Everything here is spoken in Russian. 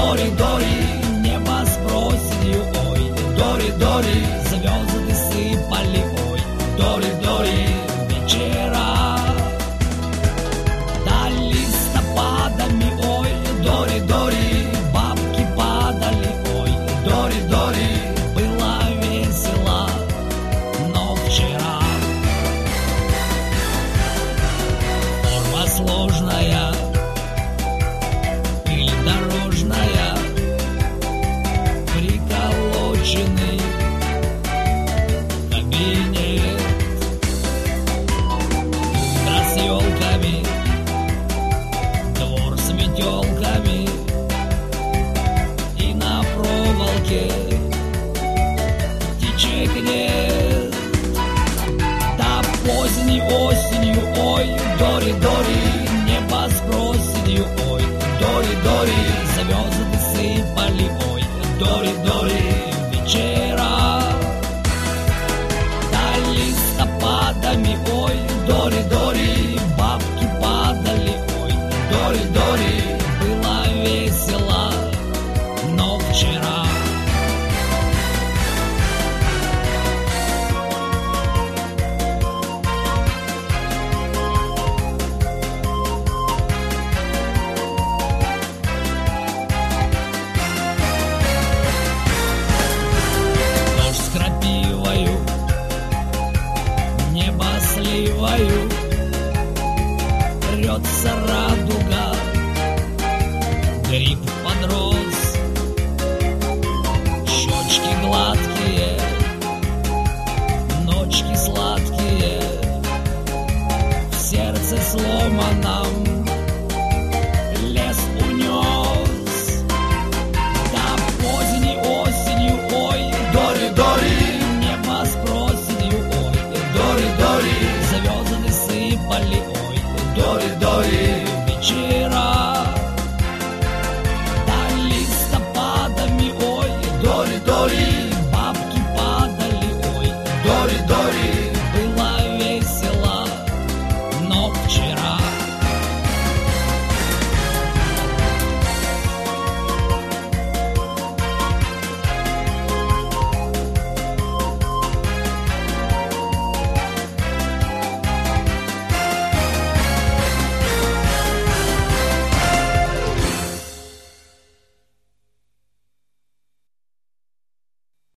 Дори, Дори, небо с проседью, ой, Дори, Дори, звезды сыпали, ой, Дори, Дори, вечера до листопадами, ой, Дори, Дори, бабки падали, ой, Дори, Дори, было весело, но вчера форма сложная, пыль дорожная, приколоченный кабинет, утро с елками, двор с метелками, и на проволоке птичек нет. Да поздней осенью, ой, Дори, Дори, небо с проседью, ой, Дори, Дори, звезды сыпали, ой, Дори, Дори, вечера до листопадами, ой, Дори, Дори, бабки падали, ой, Дори, Дори, было весело, но вчера. Дождь с крапивою, небо сливою, рвется радуга, гриб подрос, щечки гладкие, ночки сладкие, в сердце сломанном лес унес. Да поздней осенью, ой, Дори, Дори, небо с проседью, ой, Дори, Дори, звезды сыпали, ой, Дори, Дори, вечера до листопадами, ой, Дори, Дори,